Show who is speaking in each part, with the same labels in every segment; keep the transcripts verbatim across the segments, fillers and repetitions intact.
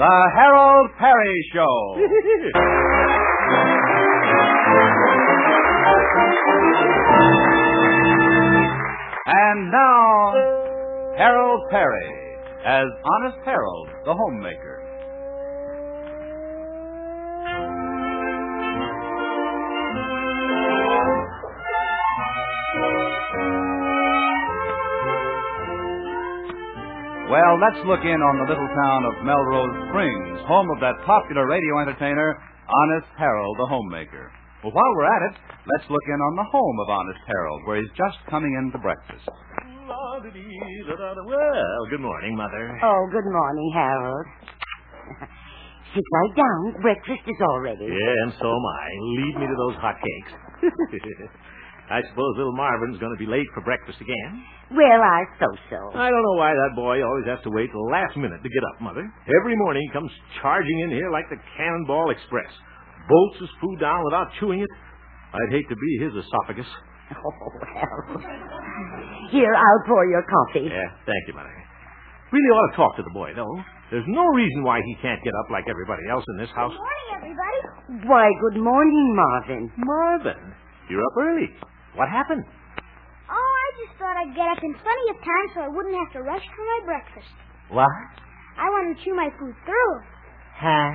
Speaker 1: The Harold Perry Show. And now, Harold Perry as Honest Harold, the homemaker. Well, let's look in on the little town of Melrose Springs, home of that popular radio entertainer, Honest Harold, the homemaker. Well, while we're at it, let's look in on the home of Honest Harold, where he's just coming in to breakfast.
Speaker 2: Well, good morning, Mother.
Speaker 3: Oh, good morning, Harold. Sit right down. Breakfast is all ready.
Speaker 2: Yeah, and so am I. Lead me to those hot cakes. I suppose little Marvin's going to be late for breakfast again.
Speaker 3: Well, I so-so.
Speaker 2: I don't know why that boy always has to wait till the last minute to get up, Mother. Every morning he comes charging in here like the Cannonball Express. Bolts his food down without chewing it. I'd hate to be his esophagus.
Speaker 3: Oh, well. Here, I'll pour your coffee.
Speaker 2: Yeah, thank you, Mother. Really ought to talk to the boy, though. There's no reason why he can't get up like everybody else in this house.
Speaker 4: Good morning, everybody.
Speaker 3: Why, good morning, Marvin.
Speaker 2: Marvin, you're up early. What happened?
Speaker 4: Oh, I just thought I'd get up in plenty of time so I wouldn't have to rush for my breakfast.
Speaker 2: What?
Speaker 4: I wanted to chew my food through.
Speaker 3: Huh?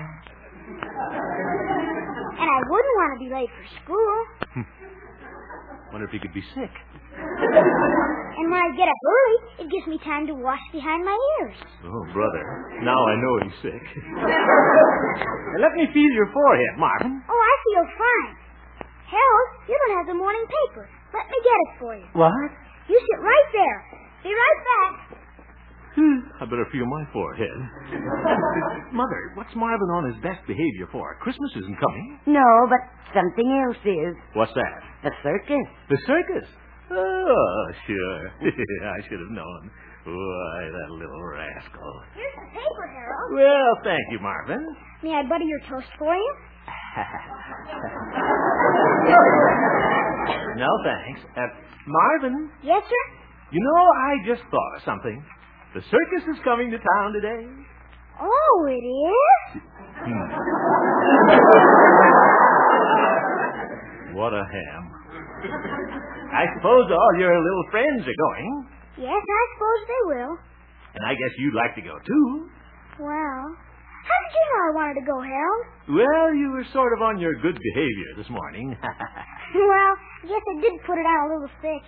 Speaker 4: And I wouldn't want to be late for school.
Speaker 2: Wonder if he could be sick.
Speaker 4: And when I get up early, it gives me time to wash behind my ears.
Speaker 2: Oh, brother. Now I know he's sick. Let me feel your forehead, Marvin.
Speaker 4: Oh, I feel fine. Harold, you don't have the morning paper. Let me get it for you.
Speaker 2: What?
Speaker 4: You sit right there. Be right back.
Speaker 2: I better feel my forehead. Mother, what's Marvin on his best behavior for? Christmas isn't coming.
Speaker 3: No, but something else is.
Speaker 2: What's that?
Speaker 3: The circus.
Speaker 2: The circus? Oh, sure. I should have known. Why, that little rascal.
Speaker 4: Here's the paper, Harold.
Speaker 2: Well, thank you, Marvin.
Speaker 4: May I butter your toast for you?
Speaker 2: No, thanks. Uh, Marvin,
Speaker 4: Yes, sir?
Speaker 2: you know, I just thought of something. The circus is coming to town today.
Speaker 4: Oh, it is?
Speaker 2: Hmm. What a ham. I suppose all your little friends are going.
Speaker 4: Yes, I suppose they will.
Speaker 2: And I guess you'd like to go, too.
Speaker 4: Well, how did you know I wanted to go, Harold?
Speaker 2: Well, you were sort of on your good behavior this morning.
Speaker 4: Well, I guess I did put it on a little thick.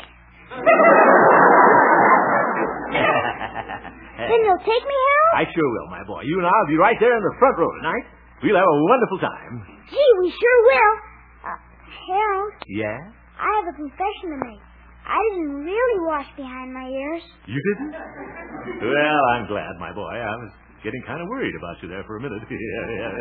Speaker 4: Then you'll take me, Harold?
Speaker 2: I sure will, my boy. You and I'll be right there in the front row tonight. We'll have a wonderful time.
Speaker 4: Gee, we sure will. Uh, Harold,
Speaker 2: Yeah?
Speaker 4: I have a confession to make. I didn't really wash behind my ears.
Speaker 2: You didn't? Well, I'm glad, my boy. I was getting kind of worried about you there for a minute. yeah, yeah,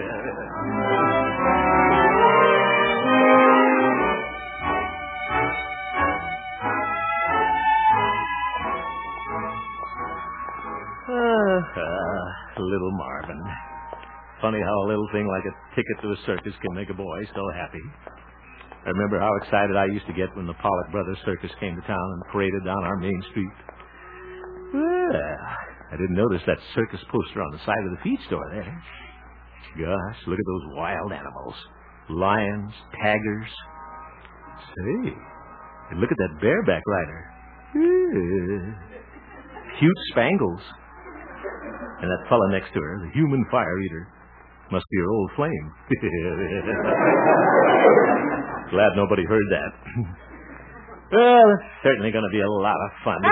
Speaker 2: yeah. uh, little Marvin. Funny how a little thing like a ticket to a circus can make a boy so happy. I remember how excited I used to get when the Pollock Brothers Circus came to town and paraded down our main street. Well, I didn't notice that circus poster on the side of the feed store there. Gosh, look at those wild animals. Lions, tigers. Say, and look at that bareback rider. Yeah. Cute Spangles. And that fella next to her, the human fire eater. Must be her old flame. Glad nobody heard that. Well, it's certainly going to be a lot of fun. To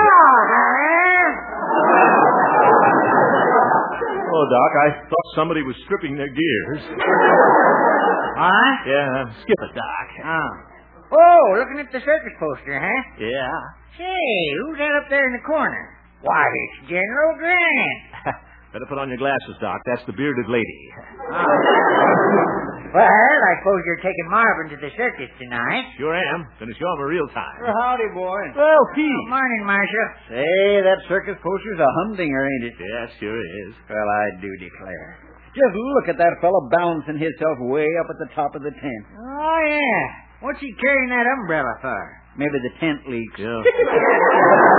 Speaker 2: oh, Doc, I thought somebody was stripping their gears.
Speaker 5: Huh?
Speaker 2: Yeah, skip it, Doc.
Speaker 5: Oh. Oh, looking at the circus poster, huh?
Speaker 2: Yeah.
Speaker 5: Say, who's that up there in the corner? Why, it's General Grant.
Speaker 2: Better put on your glasses, Doc. That's the bearded lady.
Speaker 5: Oh. Well, I suppose you're taking Marvin to the circus tonight.
Speaker 2: Sure am. Gonna show him a real time.
Speaker 5: Well, howdy, boy.
Speaker 2: Well, Pete.
Speaker 5: Good morning, Marshal.
Speaker 6: Say, that circus poster's a humdinger, ain't it?
Speaker 2: Yeah, sure is.
Speaker 6: Well, I do declare. Just look at that fellow balancing himself way up at the top of the tent.
Speaker 5: Oh, yeah. What's he carrying that umbrella for?
Speaker 6: Maybe the tent leaks.
Speaker 2: Yeah.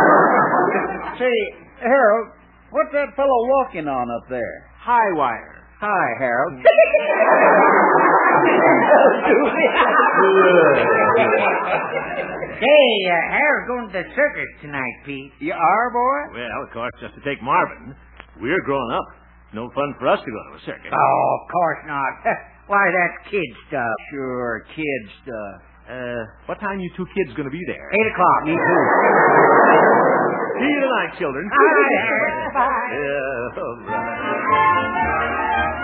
Speaker 6: Say, Harold, what's that fellow walking on up there?
Speaker 2: High wire.
Speaker 5: Hi, Harold. Hey, uh, Harold's going to the circus tonight, Pete.
Speaker 6: You are, boy?
Speaker 2: Well, of course, just to take Marvin. We're grown up. No fun for us to go to a circus.
Speaker 5: Oh, of course not. Why, that's kid stuff.
Speaker 6: Sure, kid stuff.
Speaker 2: Uh, what time you two kids going to be there?
Speaker 5: Eight o'clock.
Speaker 6: Me too.
Speaker 2: See you tonight, children.
Speaker 5: Hi, Harold. Bye.
Speaker 2: Yeah, all right.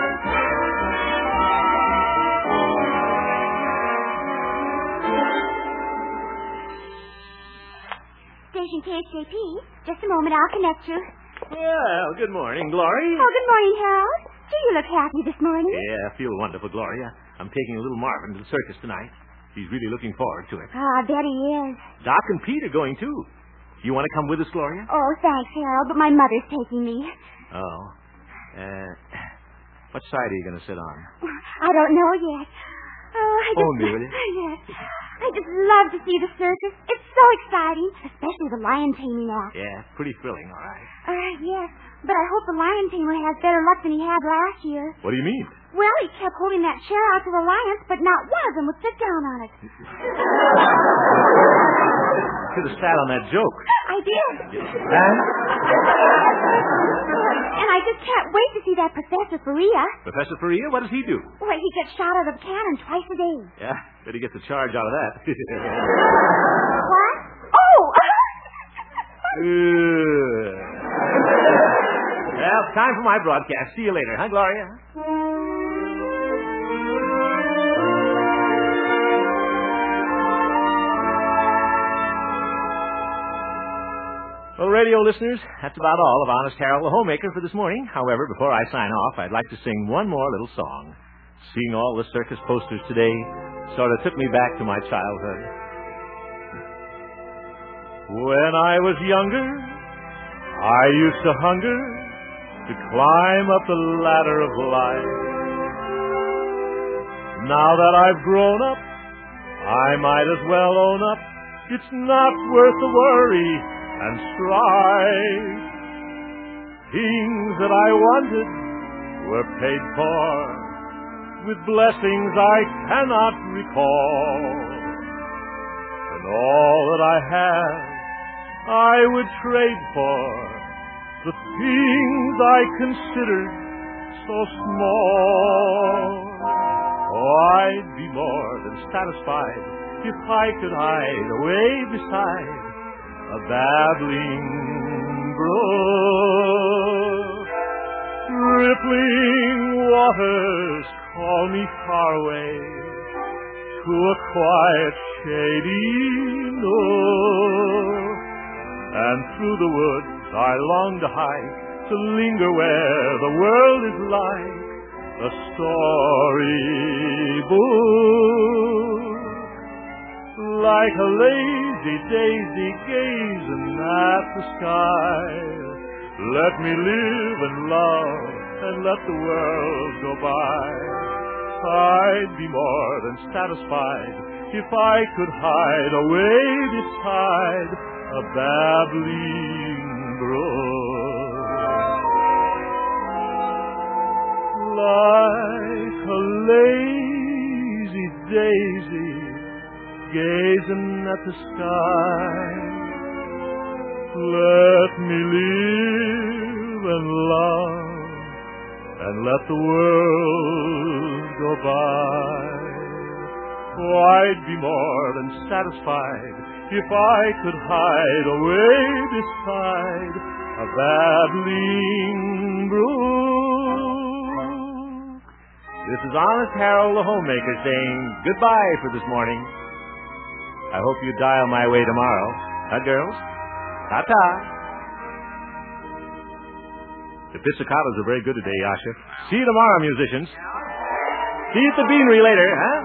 Speaker 4: Station K H J P. Just a moment, I'll connect you.
Speaker 2: Well, good morning, Glory.
Speaker 4: Oh, good morning, Harold. Do you look happy this morning?
Speaker 2: Yeah, I feel wonderful, Gloria. I'm taking a little Marvin to the circus tonight. He's really looking forward to it.
Speaker 4: Oh, I bet he is.
Speaker 2: Doc and Pete are going, too. You want to come with us, Gloria?
Speaker 4: Oh, thanks, Harold, but my mother's taking me.
Speaker 2: Oh. Uh, what side are you going to sit on?
Speaker 4: I don't know yet. Oh, I just...
Speaker 2: Oh, really?
Speaker 4: Yes. I just love to see the circus. It's so exciting, especially the lion taming act.
Speaker 2: Yeah, pretty thrilling, all right.
Speaker 4: Uh, yes, but I hope the lion tamer has better luck than he had last year.
Speaker 2: What do you mean?
Speaker 4: Well, he kept holding that chair out to the lions, but not one of them would sit down on it.
Speaker 2: Could have sat on that joke.
Speaker 4: I did.
Speaker 2: Huh?
Speaker 4: And I just can't wait to see that Professor Faria.
Speaker 2: Professor Faria, what does he do?
Speaker 4: Well, he gets shot out of a cannon twice a day.
Speaker 2: Yeah, bet he gets a charge out of that.
Speaker 4: What? Oh!
Speaker 2: Well, time for my broadcast. See you later, huh, Gloria? Well, radio listeners, that's about all of Honest Harold the Homemaker for this morning. However, before I sign off, I'd like to sing one more little song. Seeing all the circus posters today sort of took me back to my childhood. When I was younger, I used to hunger to climb up the ladder of life. Now that I've grown up, I might as well own up. It's not worth the worry and strife. Things that I wanted were paid for with blessings I cannot recall. And all that I have I would trade for the things I considered so small. Oh, I'd be more than satisfied if I could hide away beside a babbling brook. Rippling waters call me far away to a quiet, shady nook. And through the woods I long to hike, to linger where the world is like a storybook. Like a lazy daisy gazing at the sky, let me live and love and let the world go by. I'd be more than satisfied if I could hide away beside a babbling brook. Like a lazy daisy gazing at the sky, let me live and love and let the world go by. Oh, I'd be more than satisfied if I could hide away beside a babbling brook. This is Honest Harold the Homemaker saying goodbye for this morning. I hope you dial my way tomorrow. Huh, girls? Ta-ta. The pizzicatos are very good today, Yasha. See you tomorrow, musicians. See you at the Beanery later, huh?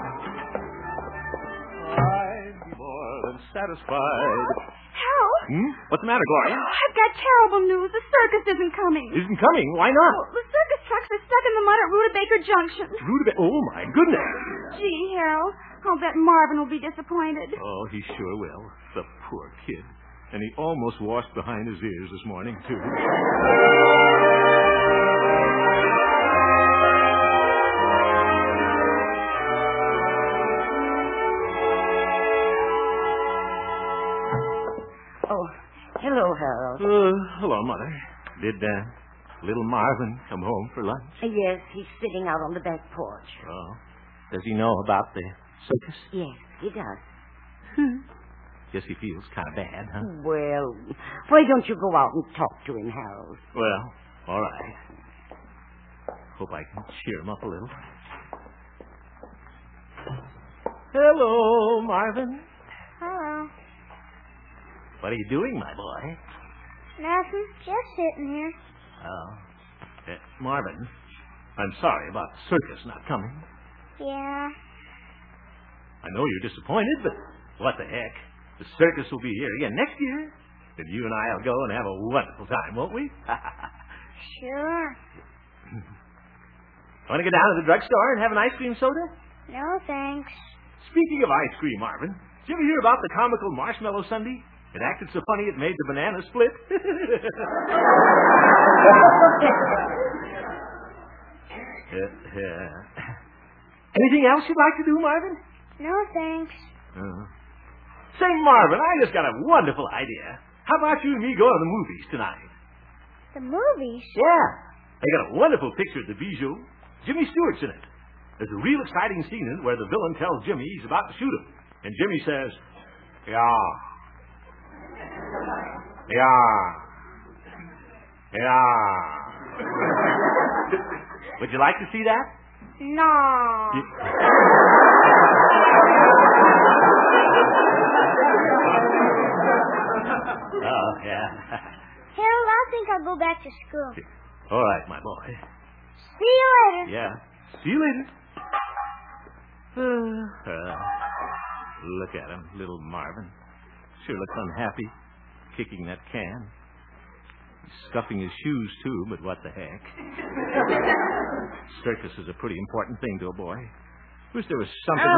Speaker 2: I'd be more than satisfied.
Speaker 4: Harold?
Speaker 2: Hmm? What's the matter, Gloria?
Speaker 4: Oh, I've got terrible news. The circus isn't coming.
Speaker 2: Isn't coming? Why not?
Speaker 4: Oh, the circus trucks are stuck in the mud at Rutabaker Junction.
Speaker 2: Rutabaker. Oh, my goodness.
Speaker 4: Gee, Harold, I'll bet Marvin will be disappointed.
Speaker 2: Oh, he sure will. The poor kid. And he almost washed behind his ears this morning, too.
Speaker 3: Harold.
Speaker 2: Uh, hello, Mother. Did uh, little Marvin come home for lunch?
Speaker 3: Yes, he's sitting out on the back porch.
Speaker 2: Oh. Does he know about the circus?
Speaker 3: Yes, he does.
Speaker 2: Guess he feels kind of bad, huh?
Speaker 3: Well, why don't you go out and talk to him, Harold?
Speaker 2: Well, all right. Hope I can cheer him up a little. Hello, Marvin.
Speaker 4: Hello.
Speaker 2: What are you doing, my boy?
Speaker 4: Nothing. Just sitting here.
Speaker 2: Oh. Uh, Marvin, I'm sorry about the circus not coming.
Speaker 4: Yeah.
Speaker 2: I know you're disappointed, but what the heck? The circus will be here again next year. Then you and I will go and have a wonderful time, won't we?
Speaker 4: Sure.
Speaker 2: Want to go down to the drugstore and have an ice cream soda?
Speaker 4: No, thanks.
Speaker 2: Speaking of ice cream, Marvin, did you ever hear about the comical Marshmallow Sundae? It acted so funny it made the banana split. uh, uh, anything else you'd like to do, Marvin?
Speaker 4: No, thanks.
Speaker 2: Uh, say, Marvin, I just got a wonderful idea. How about you and me go to the movies tonight?
Speaker 4: The movies?
Speaker 2: Yeah. They got a wonderful picture at the Bijou. Jimmy Stewart's in it. There's a real exciting scene in it where the villain tells Jimmy he's about to shoot him. And Jimmy says, yeah. Yeah. Yeah. Would you like to see that?
Speaker 4: No.
Speaker 2: Oh, yeah.
Speaker 4: Harold, I think I'll go back to school.
Speaker 2: All right, my boy.
Speaker 4: See you later.
Speaker 2: Yeah. See you later. Uh, look at him, little Marvin. Sure looks unhappy, kicking that can. He's scuffing his shoes, too, but what the heck. Circus is a pretty important thing to a boy. Wish there was something...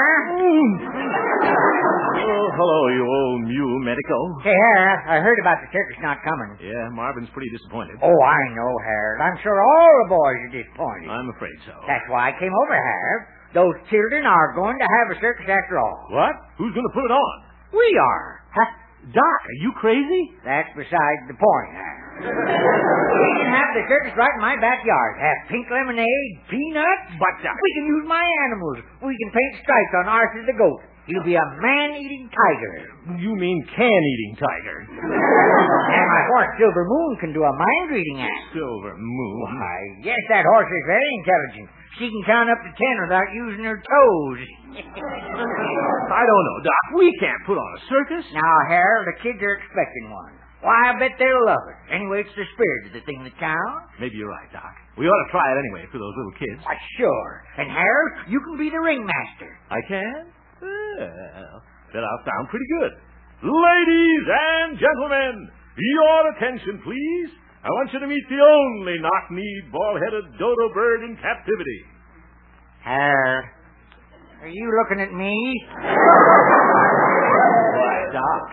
Speaker 2: Oh, hello, you old mule medico.
Speaker 5: Hey, Harold, I heard about the circus not coming.
Speaker 2: Yeah, Marvin's pretty disappointed.
Speaker 5: Oh, I know, Harold. I'm sure all the boys are disappointed.
Speaker 2: I'm afraid so.
Speaker 5: That's why I came over, Harold. Those children are going to have a circus after all.
Speaker 2: What? Who's going to put it on?
Speaker 5: We are.
Speaker 2: Huh? Doc, are you crazy?
Speaker 5: That's beside the point, Harold. We can have the circus right in my backyard. Have pink lemonade, peanuts.
Speaker 2: But, Doc...
Speaker 5: We can use my animals. We can paint stripes on Arthur the goat. He'll be a man-eating tiger.
Speaker 2: You mean can-eating tiger.
Speaker 5: And my horse, Silver Moon, can do a mind-reading act.
Speaker 2: Silver Moon?
Speaker 5: Why, yes, that horse is very intelligent. She can count up to ten without using her toes.
Speaker 2: I don't know, Doc. We can't put on a circus.
Speaker 5: Now, Harold, the kids are expecting one. Why, I bet they'll love it. Anyway, it's the spirit of the thing that counts.
Speaker 2: Maybe you're right, Doc. We ought to try it anyway for those little kids.
Speaker 5: Why, sure. And, Harold, you can be the ringmaster.
Speaker 2: I can? Well, then I'll sound pretty good. Ladies and gentlemen, your attention, please. I want you to meet the only knock-kneed, bald-headed dodo bird in captivity.
Speaker 5: Harold, are you looking at me?
Speaker 2: Why, Doc.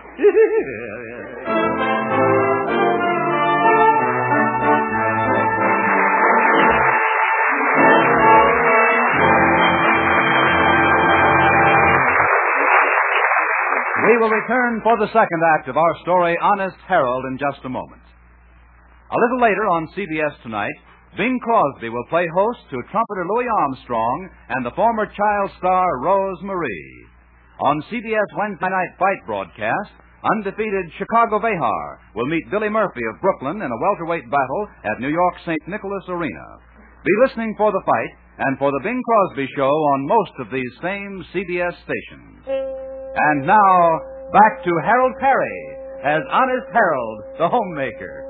Speaker 1: We will return for the second act of our story, Honest Harold, in just a moment. A little later on C B S Tonight, Bing Crosby will play host to trumpeter Louis Armstrong and the former child star Rose Marie. On C B S Wednesday Night Fight broadcast, undefeated Chicago Behar will meet Billy Murphy of Brooklyn in a welterweight battle at New York's Saint Nicholas Arena. Be listening for the fight and for the Bing Crosby Show on most of these same C B S stations. And now, back to Harold Perry as Honest Harold, the homemaker.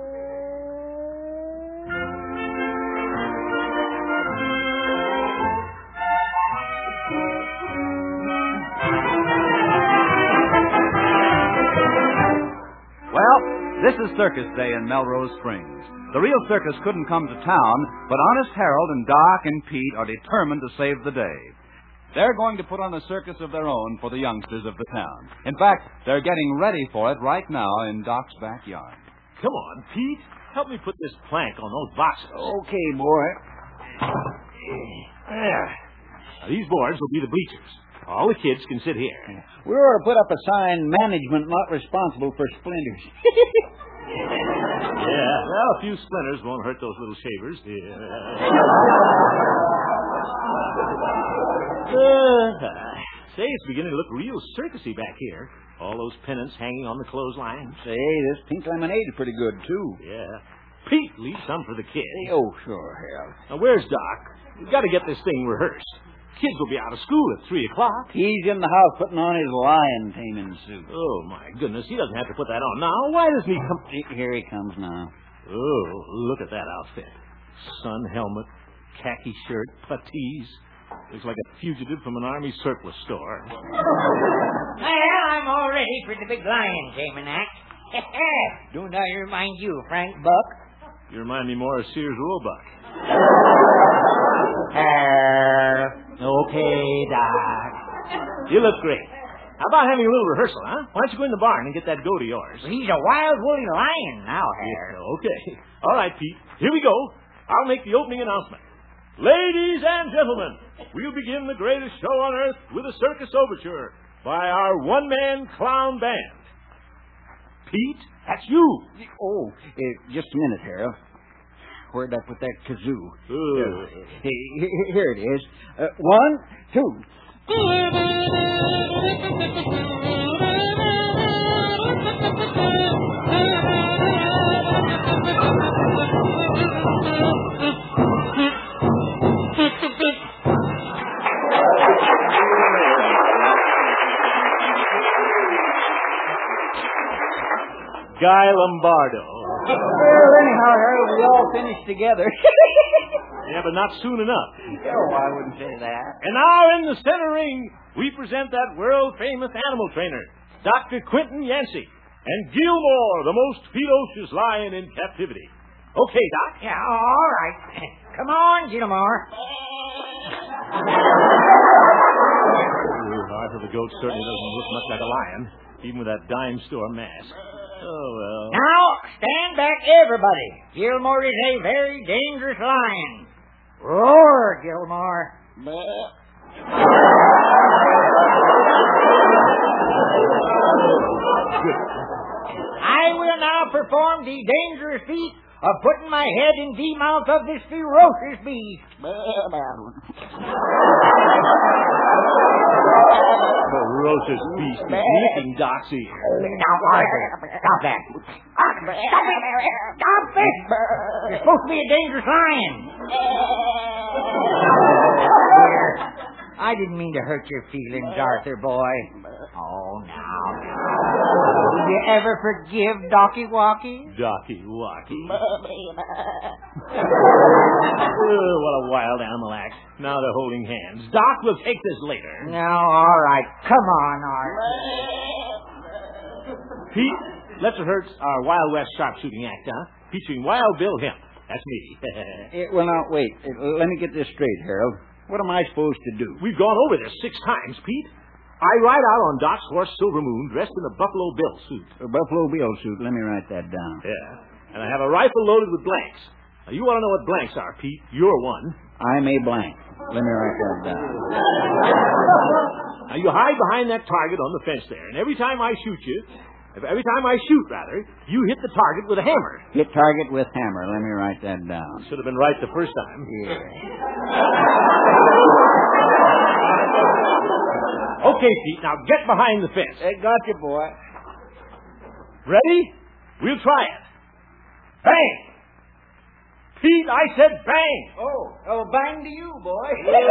Speaker 1: Well, this is Circus Day in Melrose Springs. The real circus couldn't come to town, but Honest Harold and Doc and Pete are determined to save the day. They're going to put on a circus of their own for the youngsters of the town. In fact, they're getting ready for it right now in Doc's backyard.
Speaker 2: Come on, Pete. Help me put this plank on those boxes.
Speaker 6: Okay, boy.
Speaker 2: There. Now, these boards will be the bleachers. All the kids can sit here.
Speaker 6: We ought to put up a sign, management not responsible for splinters.
Speaker 2: Well, a few splinters won't hurt those little shavers. Yeah. uh, say, it's beginning to look real circusy back here. All those pennants hanging on the clothesline.
Speaker 6: Say, this pink lemonade is pretty good, too.
Speaker 2: Yeah. Pete, leave some for the kids.
Speaker 6: Oh, sure, Harold.
Speaker 2: Now, where's Doc? We've got to get this thing rehearsed. Kids will be out of school at three o'clock.
Speaker 6: He's in the house putting on his lion taming suit.
Speaker 2: Oh, my goodness. He doesn't have to put that on now. Why doesn't he come...
Speaker 6: Here he comes now.
Speaker 2: Oh, look at that outfit. Sun helmet, khaki shirt, puttees. Looks like a fugitive from an army surplus store.
Speaker 5: Well, I'm all ready for the big lion taming act. Don't I remind you, Frank Buck?
Speaker 2: You remind me more of Sears Roebuck.
Speaker 5: Uh, okay, Doc.
Speaker 2: You look great. How about having a little rehearsal, huh? Why don't you go in the barn and get that goat of yours?
Speaker 5: Well, he's a wild, woolly lion now, Harry.
Speaker 2: Yeah, okay. All right, Pete. Here we go. I'll make the opening announcement. Ladies and gentlemen, we'll begin the greatest show on earth with a circus overture by our one-man clown band. Pete, that's you.
Speaker 6: Oh, uh, just a minute, Harold. Where'd I put that kazoo?
Speaker 2: Uh,
Speaker 6: Hey, here it is. Uh, one, two.
Speaker 2: Guy Lombardo.
Speaker 6: Well, anyhow, Harold, we all finished together.
Speaker 2: Yeah, but not soon enough.
Speaker 6: Oh, I wouldn't say that.
Speaker 2: And now in the center ring, we present that world-famous animal trainer, Doctor Quentin Yancey, and Gilmore, the most ferocious lion in captivity. Okay, Doc.
Speaker 5: Yeah, all right. Come on, Gilmore.
Speaker 2: The heart of the goat certainly doesn't look much like a lion, even with that dime store mask. Oh, well.
Speaker 5: Now, stand back, everybody. Gilmore is a very dangerous lion. Roar, Gilmore. I will now perform the dangerous feat of putting my head in the mouth of this ferocious beast.
Speaker 2: Ferocious beast is licking Doc's ear.
Speaker 5: Now, Arthur, stop that. Stop it. Stop it. You're supposed to be a dangerous lion. I didn't mean to hurt your feelings, Arthur, boy. Oh, now. Will you ever forgive Docky Walkie?
Speaker 2: Docky Walkie. Oh, what a wild animal act. Now they're holding hands. Doc will take this later.
Speaker 5: No, all right. Come on, Art.
Speaker 2: Pete, let's rehearse our Wild West sharpshooting act, huh? Featuring Wild Bill Hemp. That's me.
Speaker 6: Eh, well, now, wait. Uh, Let me get this straight, Harold. What am I supposed to do?
Speaker 2: We've gone over this six times, Pete. I ride out on Doc's horse, Silver Moon, dressed in a Buffalo Bill suit.
Speaker 6: A Buffalo Bill suit. Let me write that down.
Speaker 2: Yeah. And I have a rifle loaded with blanks. Now, you want to know what blanks are, Pete. You're one.
Speaker 6: I'm a blank. Let me write that down.
Speaker 2: Now, you hide behind that target on the fence there, and every time I shoot you, every time I shoot, rather, you hit the target with a hammer.
Speaker 6: Hit target with hammer. Let me write that down.
Speaker 2: Should have been right the first time.
Speaker 6: Yeah.
Speaker 2: Okay, Pete, now get behind the fence.
Speaker 6: Hey, gotcha, boy.
Speaker 2: Ready? We'll try it. Bang! Pete, I said bang!
Speaker 6: Oh, oh, bang to you, boy.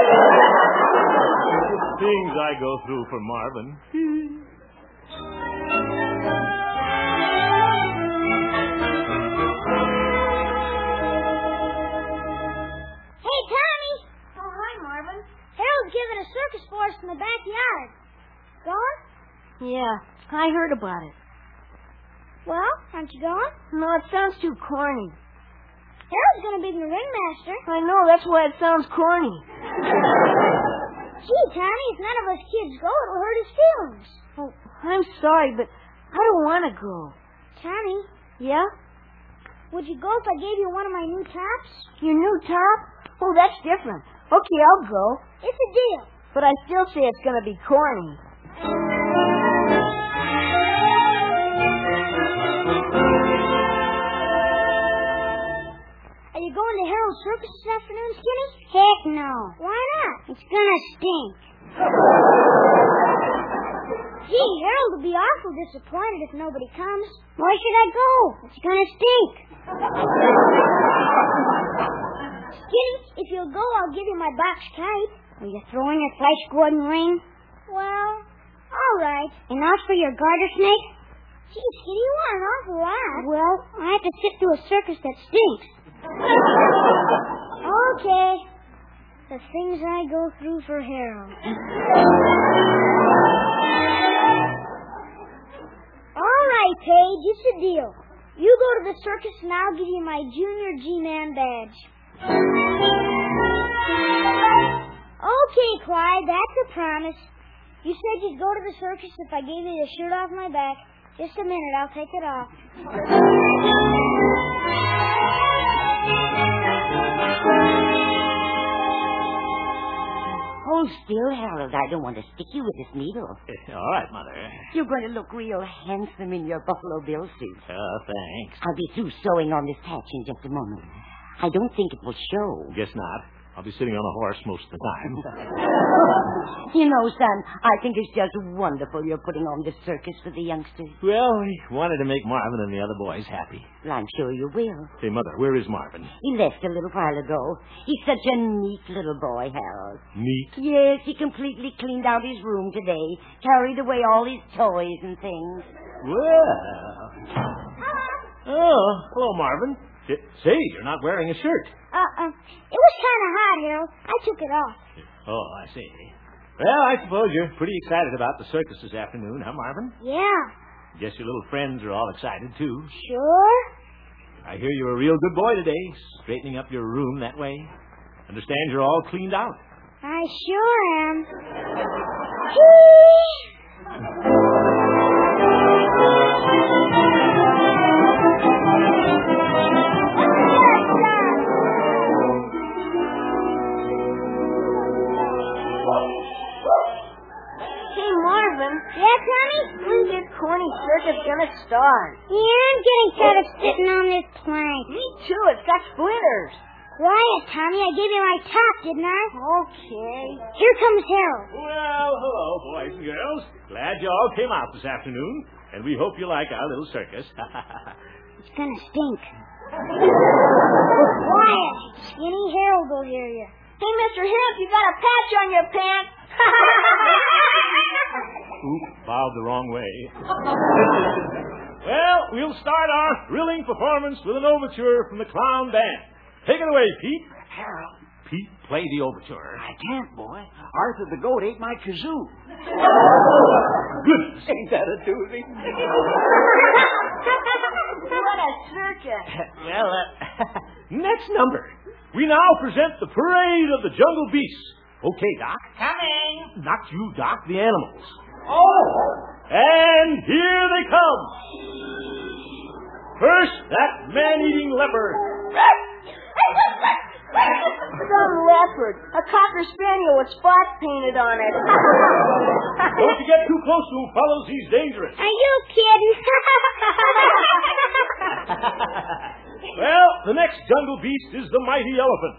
Speaker 2: Things I go through for Marvin.
Speaker 4: Hey, Tommy! Oh, hi, Marvin. Harold's giving a circus for us in the backyard. Going?
Speaker 3: Yeah, I heard about it.
Speaker 4: Well, aren't you going?
Speaker 3: No, it sounds too corny.
Speaker 4: Harold's going to be the ringmaster.
Speaker 3: I know, that's why it sounds corny.
Speaker 4: Gee, Tommy, if none of us kids go, it'll hurt his feelings.
Speaker 3: Oh, I'm sorry, but I don't want to go.
Speaker 4: Tommy,
Speaker 3: Yeah?
Speaker 4: would you go if I gave you one of my new tops?
Speaker 3: Your new top? Oh, that's different. Okay, I'll go.
Speaker 4: It's a deal.
Speaker 3: But I still say it's going to be corny.
Speaker 4: Harold's circus this afternoon, Skinny?
Speaker 3: Heck no.
Speaker 4: Why not?
Speaker 3: It's gonna stink.
Speaker 4: Gee, Harold will be awful disappointed if nobody comes.
Speaker 3: Why should I go? It's gonna stink.
Speaker 4: Skinny, if you'll go, I'll give you my box kite.
Speaker 3: Are you throwing your Flash Gordon ring?
Speaker 4: Well, all right.
Speaker 3: And not for your garter snake?
Speaker 4: Gee, Skinny, you want an awful lot.
Speaker 3: Well, I have to sit through a circus that stinks.
Speaker 4: Okay. The things I go through for Harold. All right, Paige, it's a deal. You go to the circus and I'll give you my Junior G-Man badge. Okay, Clyde, that's a promise. You said you'd go to the circus if I gave you the shirt off my back. Just a minute, I'll take it off.
Speaker 3: Hold still, Harold. I don't want to stick you with this needle.
Speaker 2: All right, Mother.
Speaker 3: You're going to look real handsome in your Buffalo Bill suit.
Speaker 2: Oh, thanks.
Speaker 3: I'll be through sewing on this patch in just a moment. I don't think it will show.
Speaker 2: Guess not. I'll be sitting on a horse most of the time.
Speaker 3: You know, son, I think it's just wonderful you're putting on this circus for the youngsters.
Speaker 2: Well, we wanted to make Marvin and the other boys happy.
Speaker 3: Well, I'm sure you will.
Speaker 2: Say, Mother, where is Marvin?
Speaker 3: He left a little while ago. He's such a neat little boy, Harold.
Speaker 2: Neat?
Speaker 3: Yes, he completely cleaned out his room today, carried away all his toys and things.
Speaker 2: Well. Oh, hello, Marvin. Say, you're not wearing a shirt.
Speaker 4: Uh-uh. It was kind of hot, Harold. I took it off.
Speaker 2: Oh, I see. Well, I suppose you're pretty excited about the circus this afternoon, huh, Marvin?
Speaker 4: Yeah.
Speaker 2: Guess your little friends are all excited, too.
Speaker 4: Sure?
Speaker 2: I hear you're a real good boy today, straightening up your room that way. Understand you're all cleaned out.
Speaker 4: I sure am. Yeah, Tommy?
Speaker 7: When's this corny circus gonna start?
Speaker 4: Yeah, I'm getting tired of sitting on this plank.
Speaker 7: Me too. It's got splinters.
Speaker 4: Quiet, Tommy. I gave you my top, didn't I?
Speaker 7: Okay.
Speaker 4: Here comes Harold.
Speaker 2: Well, hello, boys and girls. Glad you all came out this afternoon, and we hope you like our little circus.
Speaker 4: It's gonna stink. Quiet. Skinny Harold will hear you.
Speaker 7: Hey, Mister Hemp, you got a patch on your pants.
Speaker 2: Oop, bowed the wrong way. Well, we'll start our thrilling performance with an overture from the Clown Band. Take it away, Pete.
Speaker 6: Harold.
Speaker 2: Pete, play the overture.
Speaker 6: I can't, boy. Arthur the goat ate my kazoo.
Speaker 2: Goodness.
Speaker 6: Ain't that a doozy?
Speaker 7: What a circus.
Speaker 2: Well, uh, next number. We now present the Parade of the Jungle Beasts. Okay, Doc.
Speaker 5: Coming.
Speaker 2: Not you, Doc, the animals.
Speaker 5: Oh.
Speaker 2: And here they come. First, that man-eating leopard.
Speaker 7: Some leopard. A cocker spaniel with spots painted on it.
Speaker 2: Don't you get too close to him, fellows. He's dangerous.
Speaker 4: Are you kidding?
Speaker 2: Well, the next jungle beast is the mighty elephant.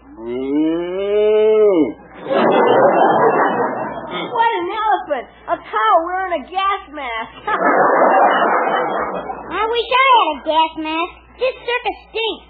Speaker 7: What an elephant! A cow wearing a gas mask.
Speaker 4: I wish I had a gas mask. This circus stinks.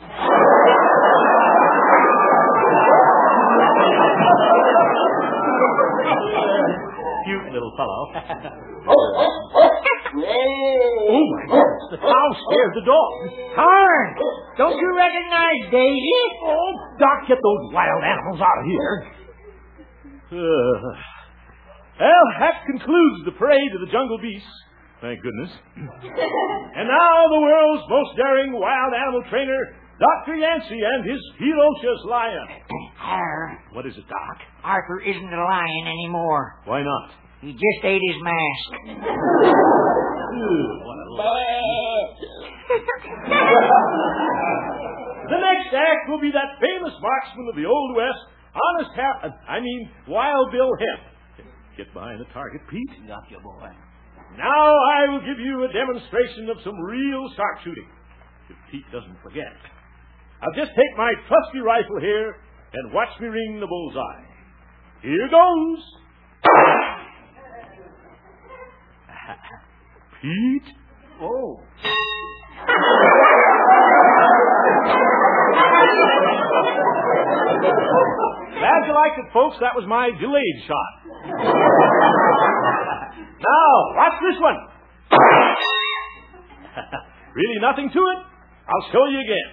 Speaker 2: Cute little fellow. Oh, my goodness. The cow scared the dog.
Speaker 5: Darn! Don't you recognize Daisy?
Speaker 2: Oh, Doc, get those wild animals out of here. Uh, well, that concludes the parade of the jungle beasts. Thank goodness. And now the world's most daring wild animal trainer, Doctor Yancey and his ferocious lion.
Speaker 5: Arr,
Speaker 2: What is it, Doc?
Speaker 5: Arthur isn't a lion anymore.
Speaker 2: Why not?
Speaker 5: He just ate his mask.
Speaker 2: What a The next act will be that famous marksman of the Old West, Honest Har- I mean, Wild Bill Hemp. Get behind the target, Pete.
Speaker 6: Got you, boy.
Speaker 2: Now I will give you a demonstration of some real sharpshooting. If Pete doesn't forget. I'll just take my trusty rifle here and watch me ring the bullseye. Here goes. Pete?
Speaker 6: Oh.
Speaker 2: Glad you liked it, folks. That was my delayed shot. Now, watch this one. Really nothing to it? I'll show you again.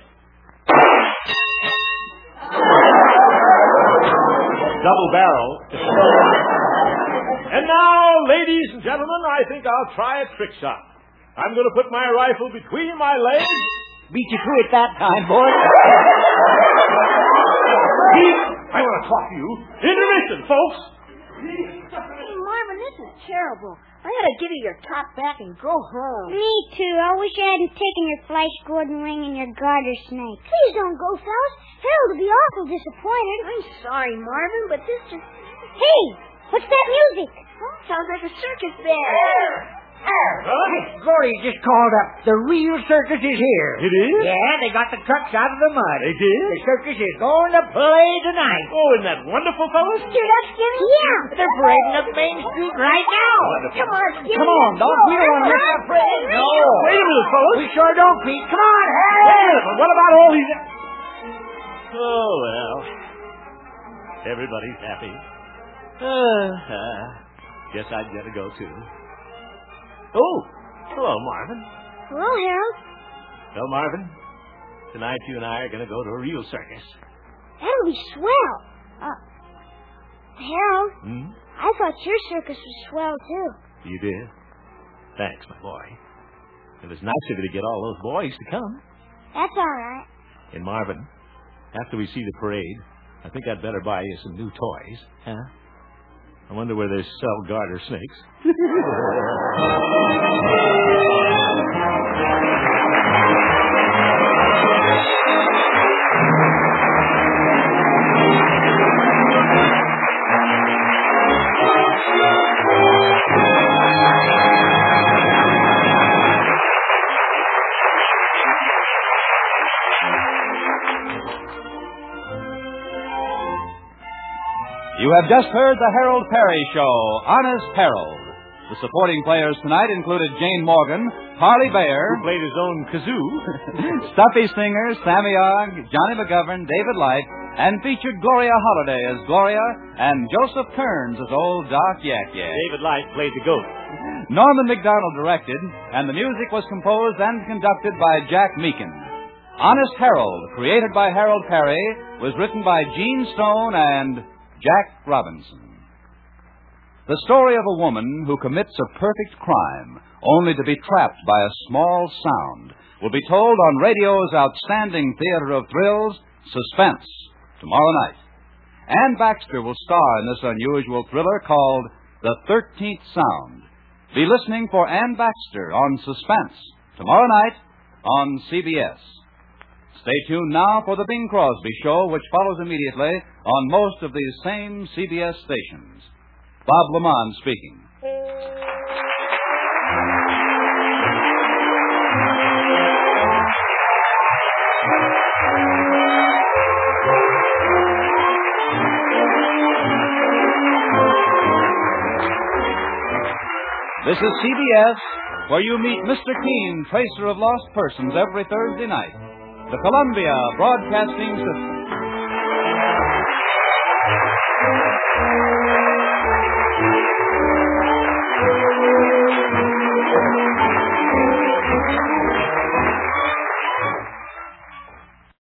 Speaker 2: Double barrel. And now, ladies and gentlemen, I think I'll try a trick shot. I'm going to put my rifle between my legs.
Speaker 5: Beat you to it that time, boy.
Speaker 2: Pete, I want to talk to you. Intermission, folks.
Speaker 7: Hey, Marvin, this is terrible. I ought to give you your top back and go home.
Speaker 4: Me too. I wish I hadn't taken your Flash Gordon ring and your garter snake. Please don't go, fellas. Harold will be awful disappointed.
Speaker 7: I'm sorry, Marvin, but this just...
Speaker 4: Hey, what's that music?
Speaker 7: Huh? Sounds like a circus band.
Speaker 5: Hey, Gloria just called up. The real circus is here.
Speaker 2: It is?
Speaker 5: Yeah, they got the trucks out of the mud.
Speaker 2: They did?
Speaker 5: The circus is going to play tonight.
Speaker 2: Oh, isn't that wonderful, fellas?
Speaker 7: Hear that, Skinny?
Speaker 4: Yeah.
Speaker 5: They're parading up Main Street right now.
Speaker 7: Come on, Skinny.
Speaker 5: Come on, Doc. We don't want to miss our parade. No.
Speaker 2: Wait a minute, fellas.
Speaker 5: We sure don't, Pete. Come on,
Speaker 2: Wait a
Speaker 5: Harry.
Speaker 2: minute, but what about all these... Oh, well. Everybody's happy. Uh, uh, guess I'd better go, too. Oh, hello, Marvin.
Speaker 4: Hello, Harold.
Speaker 2: Well, Marvin, tonight you and I are going to go to a real circus.
Speaker 4: That'll be swell. Uh, Harold,
Speaker 2: Hmm?
Speaker 4: I thought your circus was swell, too.
Speaker 2: You did? Thanks, my boy. It was nice of you to get all those boys to come.
Speaker 4: That's all right.
Speaker 2: And Marvin, after we see the parade, I think I'd better buy you some new toys. Huh? I wonder where they sell garter snakes.
Speaker 1: You have just heard the Harold Perry Show, Honest Harold. The supporting players tonight included Jane Morgan, Harley Bear,
Speaker 2: Who played his own kazoo.
Speaker 1: Stuffy Singer, Sammy Ogg, Johnny McGovern, David Light, and featured Gloria Holliday as Gloria and Joseph Kearns as old Doc Yak Yak.
Speaker 2: David Light played the goat.
Speaker 1: Norman McDonald directed, and the music was composed and conducted by Jack Meakin. Honest Harold, created by Harold Perry, was written by Gene Stone and Jack Robinson. The story of a woman who commits a perfect crime only to be trapped by a small sound will be told on radio's outstanding theater of thrills, Suspense, tomorrow night. Ann Baxter will star in this unusual thriller called The Thirteenth Sound. Be listening for Ann Baxter on Suspense tomorrow night on C B S. Stay tuned now for the Bing Crosby Show, which follows immediately on most of these same C B S stations. Bob Lamont speaking. This is C B S, where you meet Mister Keene, tracer of lost persons, every Thursday night. The Columbia Broadcasting System.